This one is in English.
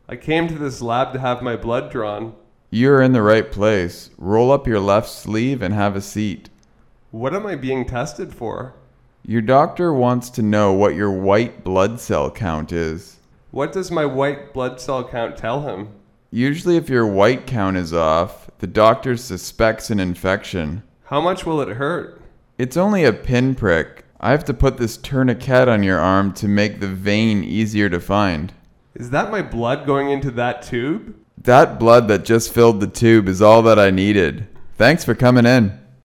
I came to this lab to have my blood drawn. You're in the right place. Roll up your left sleeve and have a seat. What am I being tested for? Your doctor wants to know what your white blood cell count is. What does my white blood cell count tell him? Usually if your white count is off, the doctor suspects an infection. How much will it hurt? It's only a pinprick. I have to put this tourniquet on your arm to make the vein easier to find. Is that my blood going into that tube? That blood that just filled the tube is all that I needed. Thanks for coming in.